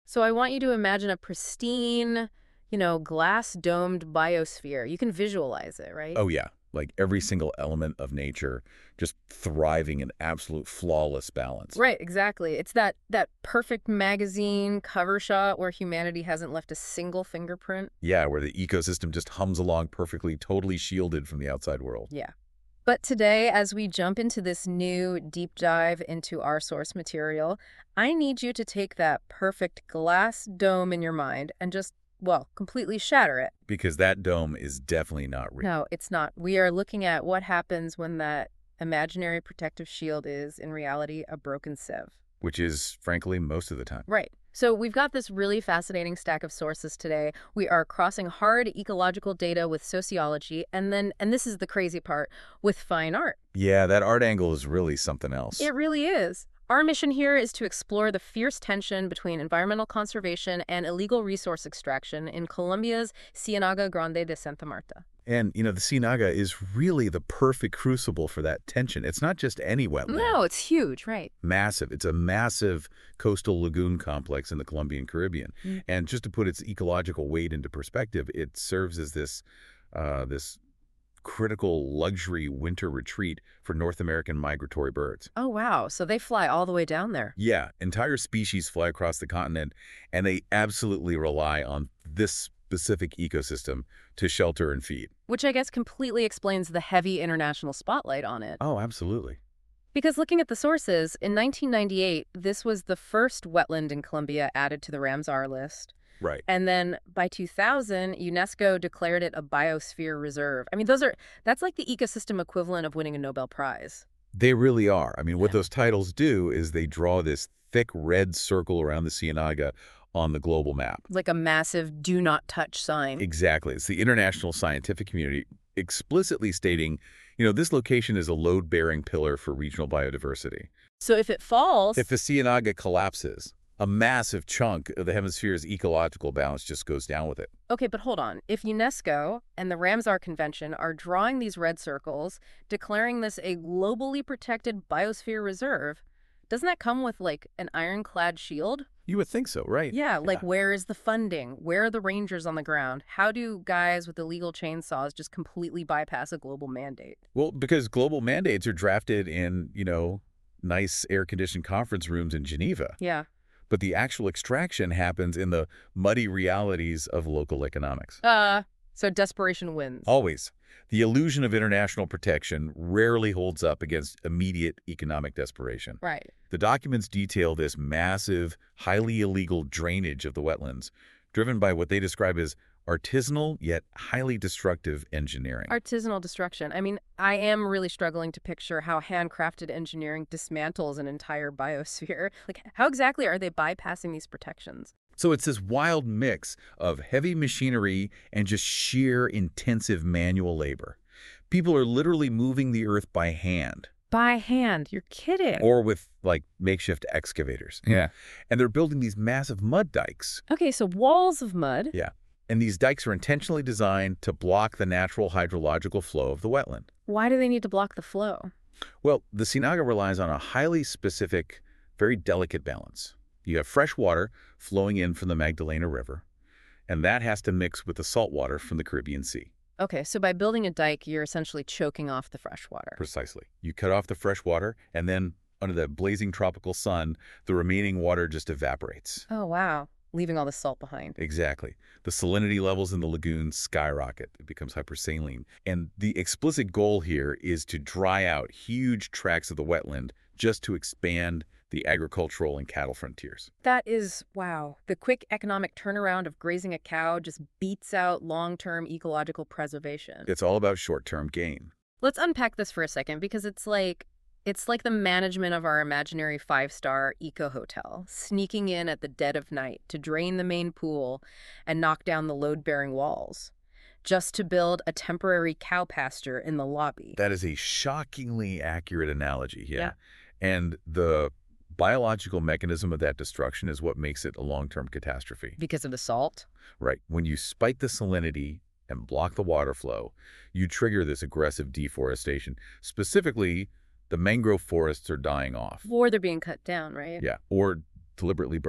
So I want you to imagine a pristine, glass-domed biosphere. You can visualize it, right? Oh, yeah. Like every single element of nature just thriving in absolute flawless balance. Right, exactly. It's that perfect magazine cover shot where humanity hasn't left a single fingerprint. Yeah, where the ecosystem just hums along perfectly, totally shielded from the outside world. Yeah. But today, as we jump into this new deep dive into our source material, I need you to take that perfect glass dome in your mind and just, well, completely shatter it. Because that dome is definitely not real. No, it's not. We are looking at what happens when that imaginary protective shield is, in reality, a broken sieve. Which is, frankly, most of the time. Right. So we've got this really fascinating stack of sources today. We are crossing hard ecological data with sociology, and this is the crazy part, with fine art. Yeah, that art angle is really something else. It really is. Our mission here is to explore the fierce tension between environmental conservation and illegal resource extraction in Colombia's Ciénaga Grande de Santa Marta. And, the Ciénaga is really the perfect crucible for that tension. It's not just any wetland. No, it's huge, right? Massive. It's a massive coastal lagoon complex in the Colombian Caribbean. Mm. And just to put its ecological weight into perspective, it serves as this critical luxury winter retreat for North American migratory birds. Oh, wow. So they fly all the way down there. Yeah, entire species fly across the continent, and they absolutely rely on this specific ecosystem to shelter and feed. Which I guess completely explains the heavy international spotlight on it. Oh, absolutely. Because looking at the sources, in 1998, this was the first wetland in Colombia added to the Ramsar list. Right. And then by 2000, UNESCO declared it a biosphere reserve. I mean, that's like the ecosystem equivalent of winning a Nobel Prize. They really are. I mean, what Yeah. those titles do is they draw this thick red circle around the Ciénaga on the global map. Like a massive do not touch sign. Exactly. It's the international scientific community explicitly stating, this location is a load-bearing pillar for regional biodiversity. So if it falls... If the Ciénaga collapses, a massive chunk of the hemisphere's ecological balance just goes down with it. Okay, but hold on. If UNESCO and the Ramsar Convention are drawing these red circles, declaring this a globally protected biosphere reserve, doesn't that come with, like, an ironclad shield? You would think so, right? Yeah, like where is the funding? Where are the rangers on the ground? How do guys with illegal chainsaws just completely bypass a global mandate? Well, because global mandates are drafted in, nice air-conditioned conference rooms in Geneva. Yeah. But the actual extraction happens in the muddy realities of local economics. So desperation wins. Always. The illusion of international protection rarely holds up against immediate economic desperation. Right. The documents detail this massive, highly illegal drainage of the wetlands, driven by what they describe as artisanal yet highly destructive engineering. Artisanal destruction. I mean, I am really struggling to picture how handcrafted engineering dismantles an entire biosphere. Like, how exactly are they bypassing these protections? So it's this wild mix of heavy machinery and just sheer intensive manual labor. People are literally moving the earth by hand. By hand? You're kidding. Or with, makeshift excavators. Yeah. And they're building these massive mud dikes. Okay, so walls of mud. Yeah. And these dikes are intentionally designed to block the natural hydrological flow of the wetland. Why do they need to block the flow? Well, the Ciénaga relies on a highly specific, very delicate balance. You have fresh water flowing in from the Magdalena River, and that has to mix with the salt water from the Caribbean Sea. Okay, so by building a dike, you're essentially choking off the fresh water. Precisely. You cut off the fresh water, and then under the blazing tropical sun, the remaining water just evaporates. Oh, wow. Leaving all the salt behind. Exactly. The salinity levels in the lagoon skyrocket. It becomes hypersaline. And the explicit goal here is to dry out huge tracts of the wetland just to expand the agricultural and cattle frontiers. That is, wow. The quick economic turnaround of grazing a cow just beats out long-term ecological preservation. It's all about short-term gain. Let's unpack this for a second, because it's like the management of our imaginary 5-star eco-hotel, sneaking in at the dead of night to drain the main pool and knock down the load-bearing walls, just to build a temporary cow pasture in the lobby. That is a shockingly accurate analogy, Yeah. And the biological mechanism of that destruction is what makes it a long-term catastrophe. Because of the salt? Right. When you spike the salinity and block the water flow, you trigger this aggressive deforestation. Specifically, the mangrove forests are dying off. Or they're being cut down, right? Yeah, or deliberately burned.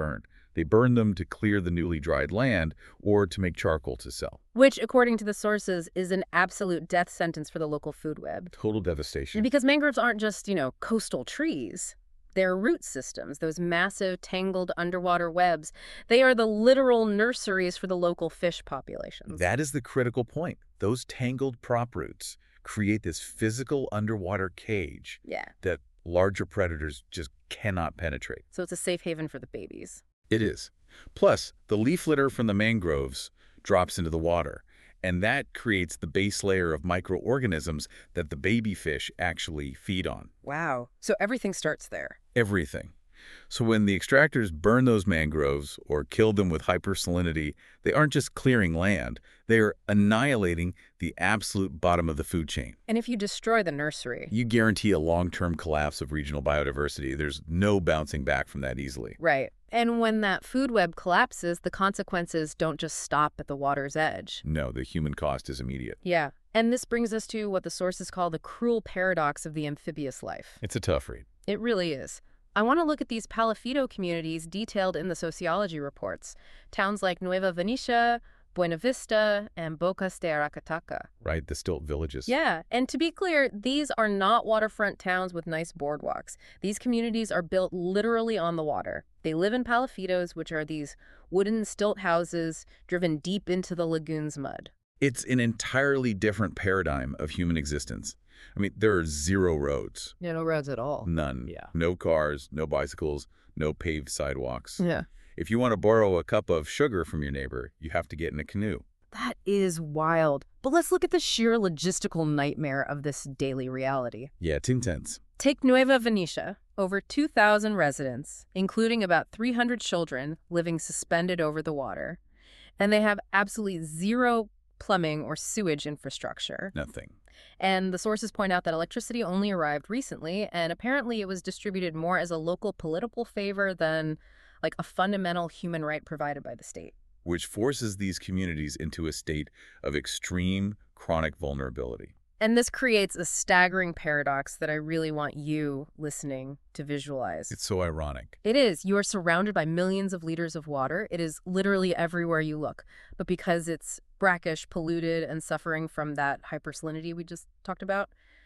They burn them to clear the newly dried land or to make charcoal to sell. Which, according to the sources, is an absolute death sentence for the local food web. Total devastation. Because mangroves aren't just, coastal trees. They're root systems, those massive, tangled underwater webs. They are the literal nurseries for the local fish populations. That is the critical point. Those tangled prop roots create this physical underwater cage that larger predators just cannot penetrate. So it's a safe haven for the babies. It is. Plus, the leaf litter from the mangroves drops into the water, and that creates the base layer of microorganisms that the baby fish actually feed on. Wow. So everything starts there. Everything. So when the extractors burn those mangroves or kill them with hypersalinity, they aren't just clearing land. They are annihilating the absolute bottom of the food chain. And if you destroy the nursery, You guarantee a long-term collapse of regional biodiversity. There's no bouncing back from that easily. right. And when that food web collapses, the consequences don't just stop at the water's edge. No, the human cost is immediate. Yeah. And this brings us to what the sources call the cruel paradox of the amphibious life. It's a tough read. It really is. I want to look at these Palafido communities detailed in the sociology reports. Towns like Nueva Venecia, Buena Vista, and Bocas de Aracataca. Right? The stilt villages. Yeah, and to be clear, these are not waterfront towns with nice boardwalks. These communities are built literally on the water. They live in palafitos, which are these wooden stilt houses driven deep into the lagoon's mud. It's an entirely different paradigm of human existence. I mean, there are zero roads. Yeah, no roads at all. None. Yeah. No cars, no bicycles, no paved sidewalks. Yeah. If you want to borrow a cup of sugar from your neighbor, you have to get in a canoe. That is wild. But let's look at the sheer logistical nightmare of this daily reality. Yeah, it's intense. Take Nueva Venecia, over 2,000 residents, including about 300 children living suspended over the water. And they have absolutely zero plumbing or sewage infrastructure. Nothing. And the sources point out that electricity only arrived recently, and apparently it was distributed more as a local political favor than like a fundamental human right provided by the state. Which forces these communities into a state of extreme chronic vulnerability. And this creates a staggering paradox that I really want you, listening, to visualize. It's so ironic. It is. You are surrounded by millions of liters of water. It is literally everywhere you look. But because it's brackish, polluted, and suffering from that hypersalinity we just talked about,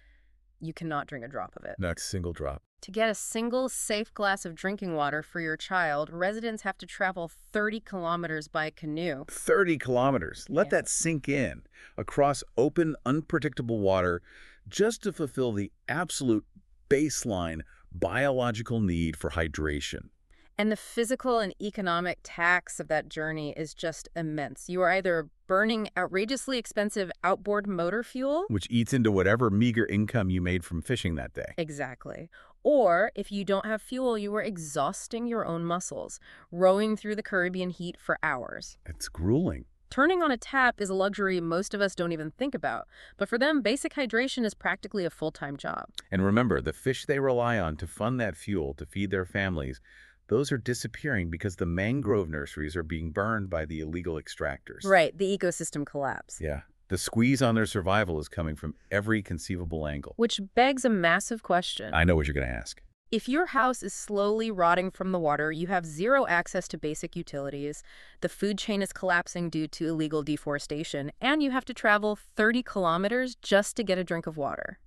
you cannot drink a drop of it. Not a single drop. To get a single safe glass of drinking water for your child, residents have to travel 30 kilometers by canoe. 30 kilometers. Let that sink in. Across open, unpredictable water just to fulfill the absolute baseline biological need for hydration. And the physical and economic tax of that journey is just immense. You are either burning outrageously expensive outboard motor fuel. Which eats into whatever meager income you made from fishing that day. Exactly. Or if you don't have fuel, you are exhausting your own muscles, rowing through the Caribbean heat for hours. It's grueling. Turning on a tap is a luxury most of us don't even think about. But for them, basic hydration is practically a full-time job. And remember, the fish they rely on to fund that fuel to feed their families, those are disappearing because the mangrove nurseries are being burned by the illegal extractors. Right, the ecosystem collapse. Yeah. The squeeze on their survival is coming from every conceivable angle. Which begs a massive question. I know what you're going to ask. If your house is slowly rotting from the water, you have zero access to basic utilities, the food chain is collapsing due to illegal deforestation, and you have to travel 30 kilometers just to get a drink of water.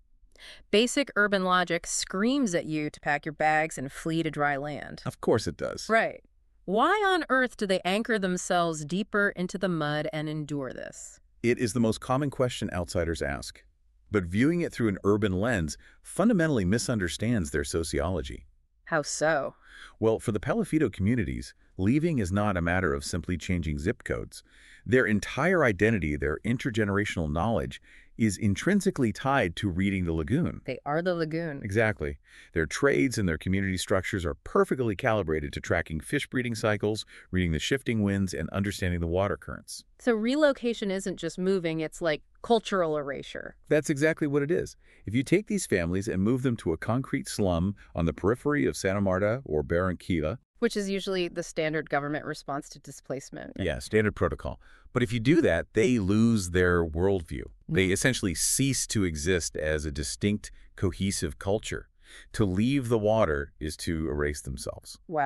Basic urban logic screams at you to pack your bags and flee to dry land. Of course it does. Right. Why on earth do they anchor themselves deeper into the mud and endure this? It is the most common question outsiders ask. But viewing it through an urban lens fundamentally misunderstands their sociology. How so? Well, for the Palafido communities, leaving is not a matter of simply changing zip codes. Their entire identity, their intergenerational knowledge, is intrinsically tied to reading the lagoon. They are the lagoon. Exactly. Their trades and their community structures are perfectly calibrated to tracking fish breeding cycles, reading the shifting winds, and understanding the water currents. So relocation isn't just moving, it's like cultural erasure. That's exactly what it is. If you take these families and move them to a concrete slum on the periphery of Santa Marta or Barranquilla, Which is usually the standard government response to displacement. yeah, standard protocol. But if you do that, they lose their worldview. They essentially cease to exist as a distinct, cohesive culture. To leave the water is to erase themselves. Wow.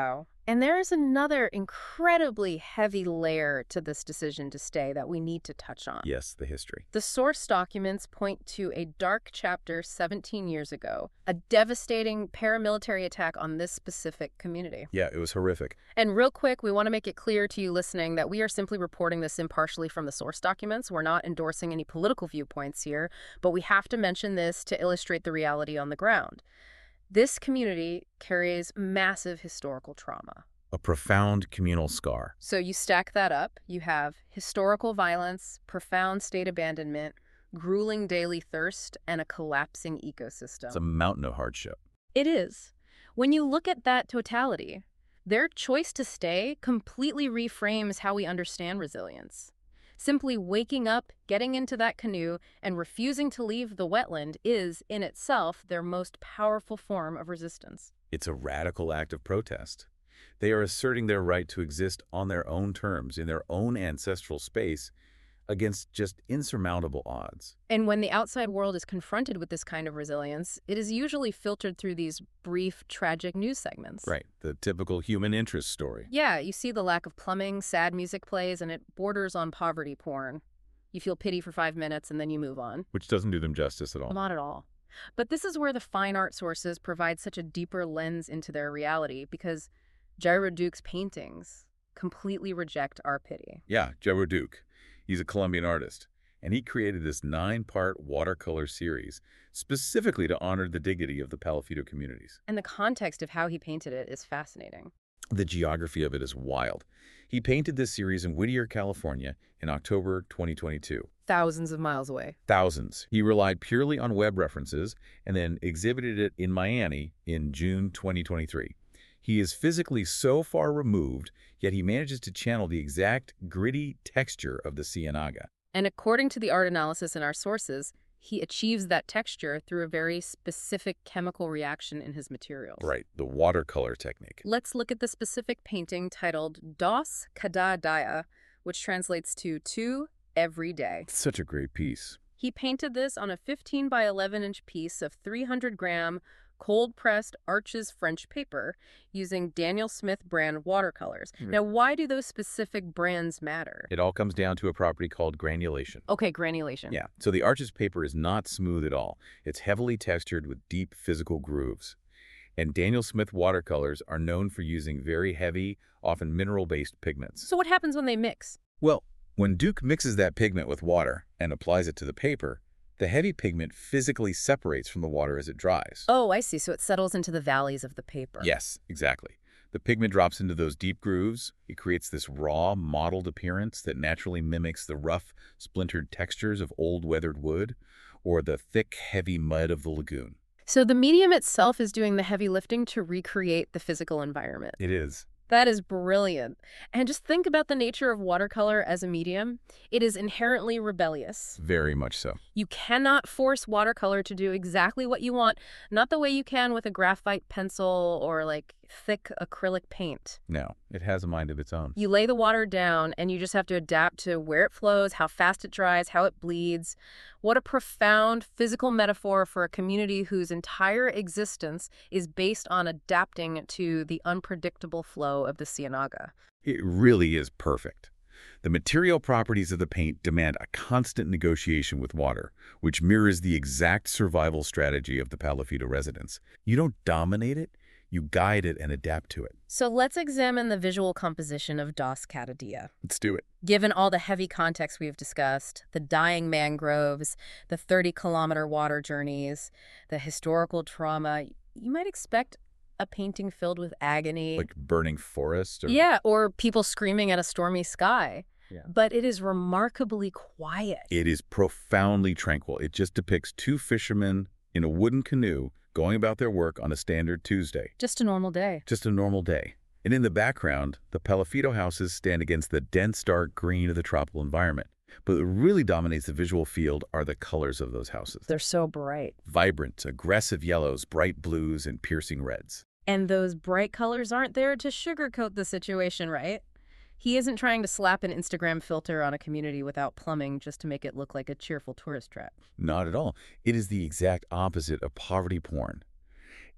And there is another incredibly heavy layer to this decision to stay that we need to touch on. Yes, the history. The source documents point to a dark chapter 17 years ago, a devastating paramilitary attack on this specific community. Yeah, it was horrific. And real quick, we want to make it clear to you listening that we are simply reporting this impartially from the source documents. We're not endorsing any political viewpoints here, but we have to mention this to illustrate the reality on the ground. This community carries massive historical trauma. A profound communal scar. So you stack that up, you have historical violence, profound state abandonment, grueling daily thirst, and a collapsing ecosystem. It's a mountain of hardship. It is. When you look at that totality, their choice to stay completely reframes how we understand resilience. Simply waking up, getting into that canoe, and refusing to leave the wetland is, in itself, their most powerful form of resistance. It's a radical act of protest. They are asserting their right to exist on their own terms, in their own ancestral space, against just insurmountable odds. And when the outside world is confronted with this kind of resilience, it is usually filtered through these brief, tragic news segments. Right, the typical human interest story. Yeah, you see the lack of plumbing, sad music plays, and it borders on poverty porn. You feel pity for 5 minutes and then you move on. Which doesn't do them justice at all. Not at all. But this is where the fine art sources provide such a deeper lens into their reality, because Jairo Duke's paintings completely reject our pity. Yeah, Jairo Duke. He's a Colombian artist, and he created this 9-part watercolor series specifically to honor the dignity of the Palafido communities. And the context of how he painted it is fascinating. The geography of it is wild. He painted this series in Whittier, California in October 2022. Thousands of miles away. Thousands. He relied purely on web references and then exhibited it in Miami in June 2023. He is physically so far removed, yet he manages to channel the exact gritty texture of the Ciénaga. And according to the art analysis in our sources, he achieves that texture through a very specific chemical reaction in his materials. Right, the watercolor technique. Let's look at the specific painting titled Dos Cada Dia, which translates to two every day. It's such a great piece. He painted this on a 15 by 11-inch piece of 300-gram cold-pressed Arches French paper using Daniel Smith brand watercolors. Now, why do those specific brands matter? It all comes down to a property called granulation. Okay, granulation. Yeah, so the Arches paper is not smooth at all. It's heavily textured with deep physical grooves. And Daniel Smith watercolors are known for using very heavy, often mineral-based pigments. So what happens when they mix? Well, when Duke mixes that pigment with water and applies it to the paper, the heavy pigment physically separates from the water as it dries. Oh, I see. So it settles into the valleys of the paper. Yes, exactly. The pigment drops into those deep grooves. It creates this raw, mottled appearance that naturally mimics the rough, splintered textures of old weathered wood or the thick, heavy mud of the lagoon. So the medium itself is doing the heavy lifting to recreate the physical environment. It is. That is brilliant. And just think about the nature of watercolor as a medium. It is inherently rebellious. Very much so. You cannot force watercolor to do exactly what you want, not the way you can with a graphite pencil or like thick acrylic paint. No, it has a mind of its own. You lay the water down and you just have to adapt to where it flows, how fast it dries, how it bleeds. What a profound physical metaphor for a community whose entire existence is based on adapting to the unpredictable flow of the Ciénaga. It really is perfect. The material properties of the paint demand a constant negotiation with water, which mirrors the exact survival strategy of the Palafido residents. You don't dominate it, you guide it and adapt to it. So let's examine the visual composition of Dos Cada Dia. Let's do it. Given all the heavy context we've discussed, the dying mangroves, the 30-kilometer water journeys, the historical trauma, you might expect a painting filled with agony. Like burning forest? Or... Yeah, or people screaming at a stormy sky. Yeah. But it is remarkably quiet. It is profoundly tranquil. It just depicts two fishermen in a wooden canoe going about their work on a standard Tuesday. Just a normal day. Just a normal day. And in the background, the Palafido houses stand against the dense, dark green of the tropical environment. But what really dominates the visual field are the colors of those houses. They're so bright. Vibrant, aggressive yellows, bright blues, and piercing reds. And those bright colors aren't there to sugarcoat the situation, right? He isn't trying to slap an Instagram filter on a community without plumbing just to make it look like a cheerful tourist trap. Not at all. It is the exact opposite of poverty porn.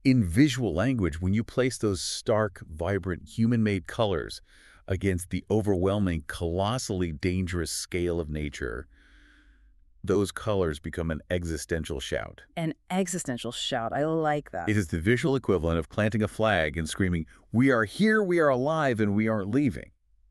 In visual language, when you place those stark, vibrant, human-made colors against the overwhelming, colossally dangerous scale of nature, those colors become an existential shout. An existential shout. I like that. It is the visual equivalent of planting a flag and screaming, "We are here, we are alive, and we aren't leaving."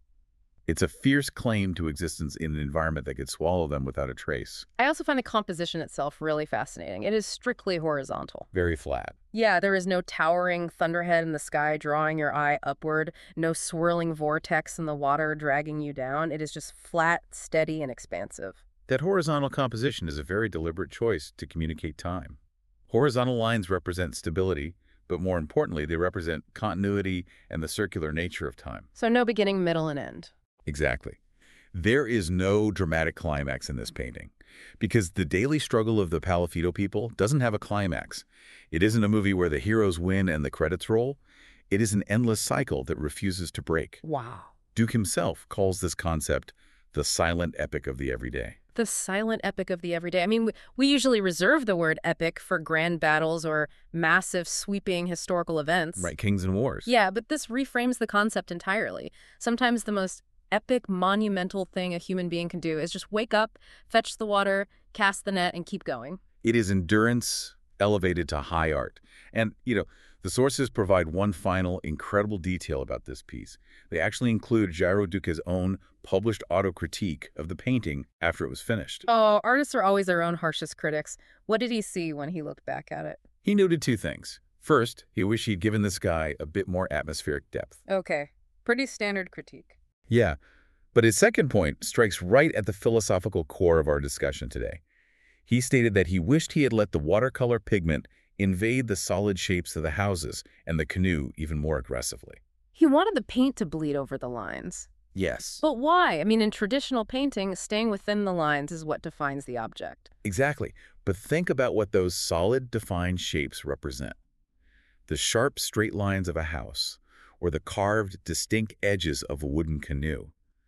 It's a fierce claim to existence in an environment that could swallow them without a trace. I also find the composition itself really fascinating. It is strictly horizontal. Very flat. Yeah, there is no towering thunderhead in the sky drawing your eye upward, no swirling vortex in the water dragging you down. It is just flat, steady, and expansive. That horizontal composition is a very deliberate choice to communicate time. Horizontal lines represent stability, but more importantly, they represent continuity and the circular nature of time. So no beginning, middle, and end. Exactly. There is no dramatic climax in this painting, because the daily struggle of the Palafido people doesn't have a climax. It isn't a movie where the heroes win and the credits roll. It is an endless cycle that refuses to break. Wow. Duke himself calls this concept the silent epic of the everyday. The silent epic of the everyday. I mean, we usually reserve the word epic for grand battles or massive, sweeping historical events. Right, Kings and Wars. Yeah, but this reframes the concept entirely. Sometimes the most epic, monumental thing a human being can do is just wake up, fetch the water, cast the net, and keep going. It is endurance elevated to high art. And, the sources provide one final incredible detail about this piece. They actually include Jairo Duque's own published auto-critique of the painting after it was finished. Oh, artists are always their own harshest critics. What did he see when he looked back at it? He noted two things. First, he wished he'd given this guy a bit more atmospheric depth. Okay, pretty standard critique. Yeah, but his second point strikes right at the philosophical core of our discussion today. He stated that he wished he had let the watercolor pigment invade the solid shapes of the houses and the canoe even more aggressively. He wanted the paint to bleed over the lines. Yes. But why? I mean, in traditional painting, staying within the lines is what defines the object. Exactly. But think about what those solid, defined shapes represent. The sharp, straight lines of a house, or the carved, distinct edges of a wooden canoe.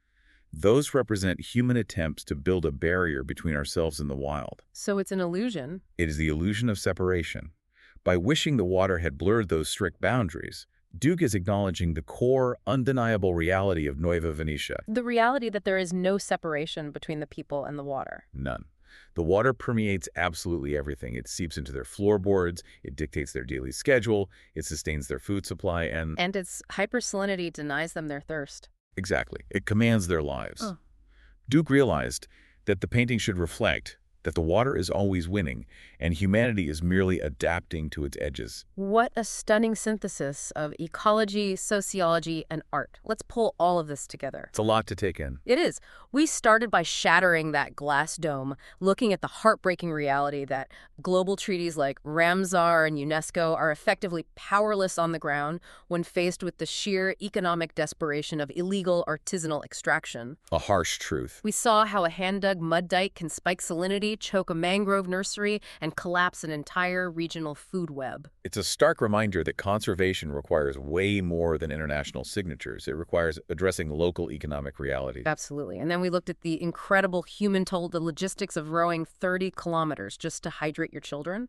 Those represent human attempts to build a barrier between ourselves and the wild. So it's an illusion. It is the illusion of separation. By wishing the water had blurred those strict boundaries, Duke is acknowledging the core, undeniable reality of Nueva Venetia. The reality that there is no separation between the people and the water. None. The water permeates absolutely everything. It seeps into their floorboards, it dictates their daily schedule, it sustains their food supply, and its hypersalinity denies them their thirst. Exactly. It commands their lives. Oh. Duke realized that the painting should reflect that the water is always winning, and humanity is merely adapting to its edges. What a stunning synthesis of ecology, sociology, and art. Let's pull all of this together. It's a lot to take in. It is. We started by shattering that glass dome, looking at the heartbreaking reality that global treaties like Ramsar and UNESCO are effectively powerless on the ground when faced with the sheer economic desperation of illegal artisanal extraction. A harsh truth. We saw how a hand-dug mud dike can spike salinity, choke a mangrove nursery, and collapse an entire regional food web. It's a stark reminder that conservation requires way more than international signatures. It requires addressing local economic realities. Absolutely. And then we looked at the incredible human toll, the logistics of rowing 30 kilometers just to hydrate your children,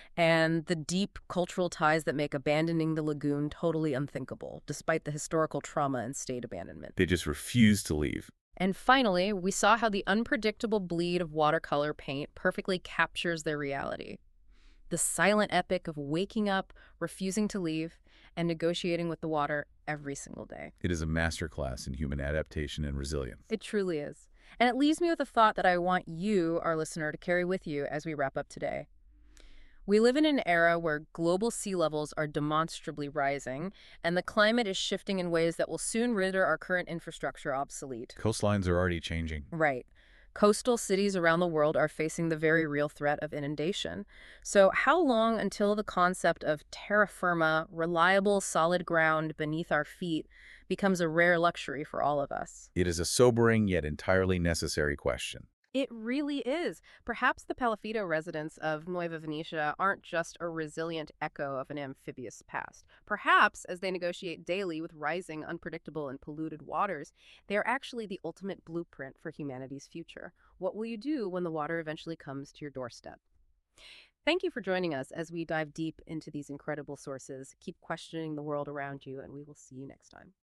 and the deep cultural ties that make abandoning the lagoon totally unthinkable, despite the historical trauma and state abandonment. They just refuse to leave. And finally, we saw how the unpredictable bleed of watercolor paint perfectly captures their reality. The silent epic of waking up, refusing to leave, and negotiating with the water every single day. It is a masterclass in human adaptation and resilience. It truly is. And it leaves me with a thought that I want you, our listener, to carry with you as we wrap up today. We live in an era where global sea levels are demonstrably rising, and the climate is shifting in ways that will soon render our current infrastructure obsolete. Coastlines are already changing. Right. Coastal cities around the world are facing the very real threat of inundation. So how long until the concept of terra firma, reliable solid ground beneath our feet, becomes a rare luxury for all of us? It is a sobering yet entirely necessary question. It really is. Perhaps the Palafido residents of Nueva Venetia aren't just a resilient echo of an amphibious past. Perhaps, as they negotiate daily with rising, unpredictable, and polluted waters, they are actually the ultimate blueprint for humanity's future. What will you do when the water eventually comes to your doorstep? Thank you for joining us as we dive deep into these incredible sources. Keep questioning the world around you, and we will see you next time.